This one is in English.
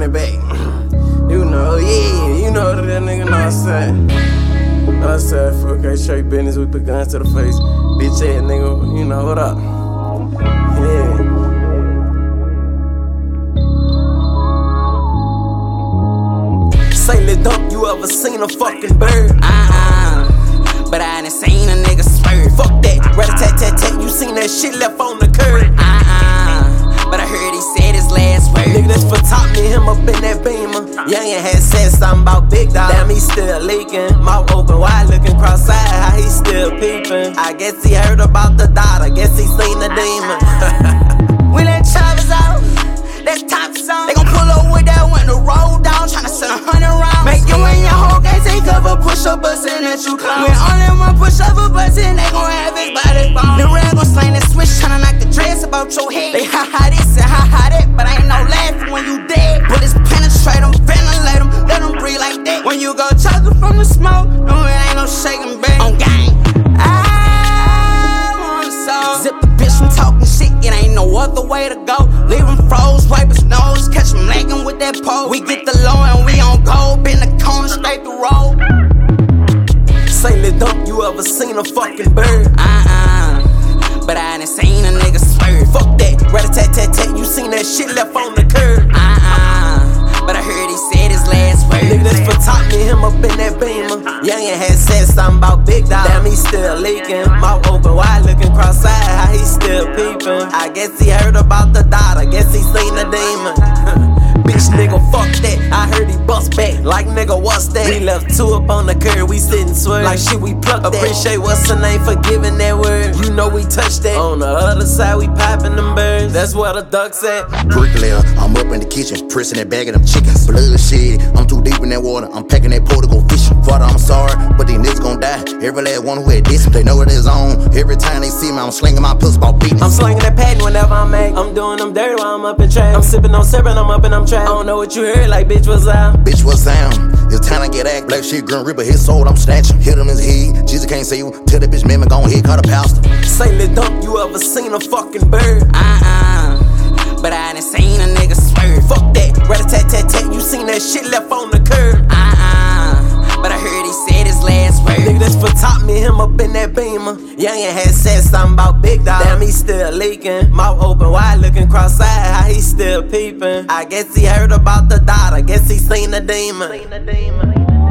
run it back. You know, yeah, you know that nigga know what I'm saying. I said, fuck that straight business, we put guns to the face. Bitch ass nigga, you know what up? Yeah. Say, lil' dump, you ever seen a fucking bird? But I ain't seen a nigga swerve. Fuck that, rat-a-tat-tat-tat, you seen that shit left on the curb. But I heard he said his last word. Nigga, that's for top, me and him up in that beamer. Youngin' had said something about big dog. Damn, he still leaking. Mouth open wide, looking cross-eyed, how he still peeping. I guess he heard about the dot, I guess he seen the demon. We let Travis out, that's top song. They gon' pull up with that window roll down, tryna send 100 rounds. Make you and your whole gang take cover, push up bustin' at you clowns. When only one push up a bustin', they gon' have his body bomb. The red gon' slang that switch, tryna knock the dress about your head. They ha-ha this and ha-ha that, but ain't no laughing when you dead. Bullets penetrate them, ventilate them, let them breathe like that. When you go chocolate from the smoke, no, it ain't no shaking back. On gang, I want a soul. Zip the bitch from talking shit, it ain't no other way to go. Leave him froze, wipe his nose, catch him lagging with that pole. We get the low and we on gold, bend the corner straight the road. Say, lil' dump, you ever seen a fucking bird? But I ain't seen a nigga swerve. Fuck that, rat-a-tat-tat-tat, you seen that shit left on the curb. But I heard he said his last word. Nigga, that's for top, me and him up in that beamer. Youngin' had said something about big dog. Damn, he still leaking. Mouth open wide, looking cross-eyed, how he still peeping. I guess he heard about the dot, I guess he seen the demon. Bitch nigga, fuck that, I heard he bust back. Like nigga, what's that? We left two up on the curb, we sitting swerve. Like shit, we plucked that. Appreciate what's the name for giving that word. You know we touched that. On the other side, we popping them birds. That's where the ducks at. Bricklayer, I'm up in the kitchen, pressing that bag of them chickens. Blood shit, I'm too deep in that water. I'm packing that pole to go fishing. Father, I'm sorry, but these niggas gon' die. Every last one who had this, they know it is on. Every time they see me, I'm slinging my pistol about beating. I'm slinging that patent whenever I'm mad. I'm doing them dirty while I'm up in trap. I'm sipping on syrup, I'm up and I'm trapped. I don't know what you heard, like bitch was out. Bitch, what's down? It's time to get act. Black shit, Grim Reaper, his soul, I'm snatching. Hit him in his head. Jesus can't say you. Tell that bitch, man, gon' hit, call the pastor. Say, lil' dump, you ever seen a fucking bird? But I ain't seen a nigga swerve. Fuck that, rat-a-tat-tat-tat, you seen that shit left on the curb. But I heard he said his last word. Nigga, that's for top, me and him up in that beamer. Youngin' had said something about big dog. Damn, he still leaking. Mouth open wide, looking cross-eyed, how he still peeping. I guess he heard about the dot, I guess he seen the demon.